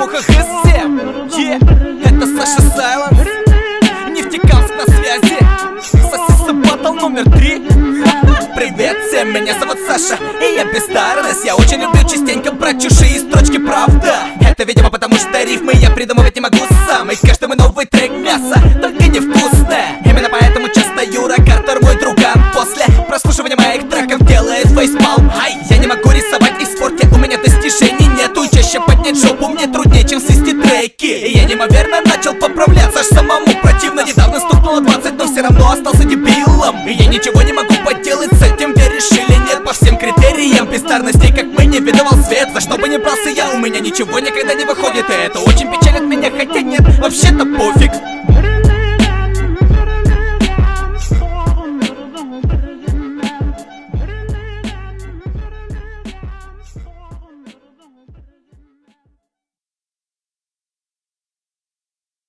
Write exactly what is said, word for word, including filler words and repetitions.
слухах СМ. Yeah, это Саша Сайленс, Нефтекамск на связи. Сосиса батл номер три. Привет всем, меня зовут Саша, и я бездарность. Я очень люблю частенько брать чужие строчки, правда. Это, видимо, потому что рифмы я придумывать не могу сам. И каждый мой новый трек мясо, только невкусное. Именно поэтому часто Юра Картер мой друган после прослушивания моих треков делает фейспалм. Ай, я не могу рисовать и в спорте у меня достижений нету. Чаще поднять жопу мне труднее, чем свести треки. И я неимоверно начал поправляться, аж самому противно. Недавно стукнуло двадцать, но все равно остался дебилом. И я ничего не могу поделать с этим, где решили нет по всем критериям бездарностей, как мы не видывал свет. За что бы ни брался я, у меня ничего никогда не выходит. И это очень печалит меня, хотя нет, вообще-то пофиг.